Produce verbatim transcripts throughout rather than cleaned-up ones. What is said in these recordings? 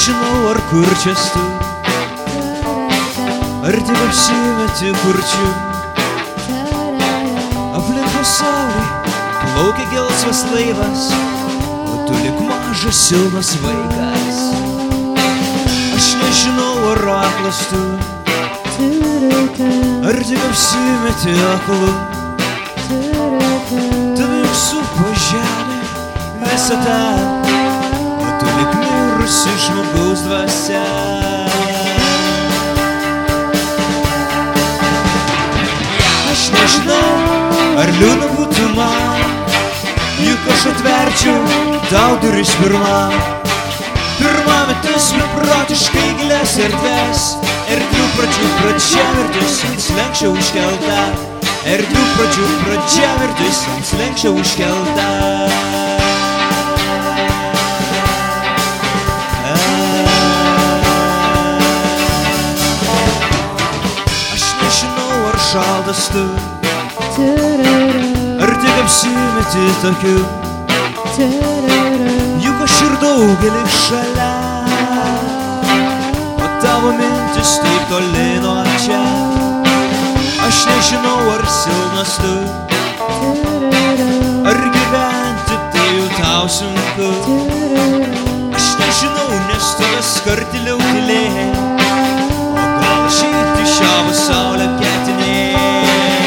nežinau, ar kurčias tu, ar tik apsimeti kurčiu. Aplink pasaulį plaukia gelsvas laivas, o tu lik mažas silpnas vaikas. Aš nežinau, ar aklas tu, ar tik apsimeti aklu. Tave juk supo žemė visata, o tu lik mirusi žmogaus dvasia. Aš nežinau, ar liūdna būtų man, juk aš atverčiau tau duris pirma. Pirma metus beprotiškai gilias erdves, erdvių pradžių pradžia mirtis ant slenksčio užkelta. Erdvių pradžių pradžia mirtis ant slenksčio užkelta. Aš nežinau, ar šaltas tu, ar tik apsimeti tokiu. Juk aš ir daugelį šalia, o tavo mintis taip toli nuo čia. Aš nežinau, ar silpnas tu, ar gyventi tai jau tau sunku. Aš nežinau, nes tu vis kartiliau tylėjai, o gal išeiti šią pasaulio ketinėjai.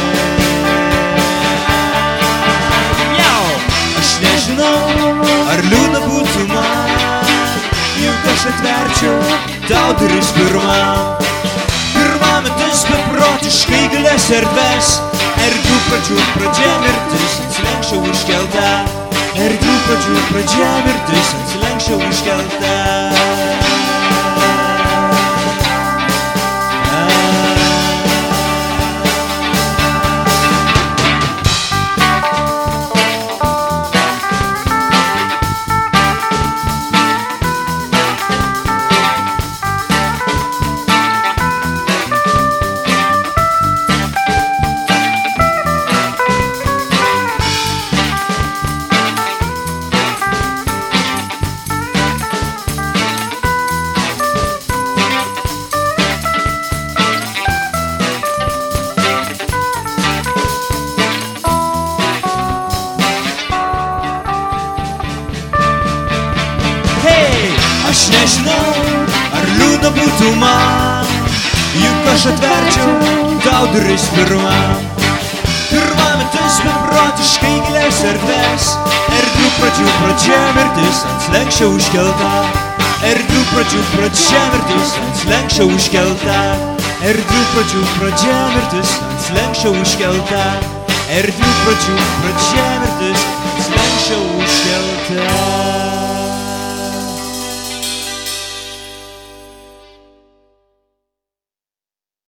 Aš nežinau, ar liūdna būtų man, juk aš atverčiau tau duris pirma. Pirma metus beprotiškai gilias erdves, erdvių pradžių pradžia mirtis ant slenksčio užkelta. Erdvių pradžių pradžia mirtis ant slenksčio užkelta. Aš nežinau, ar liūdna būtų man, juk aš atverčiau tau duris pirma. Pirma metus beprotiškai gilias erdves, erdvių pradžių pradžia mirtis ant slenksčio užkelta. Erdvių pradžių pradžia mirtis ant slenksčio užkelta. Erdvių pradžių pradžia mirtis ant slenksčio užkelta. Erdvių pradžių pradžia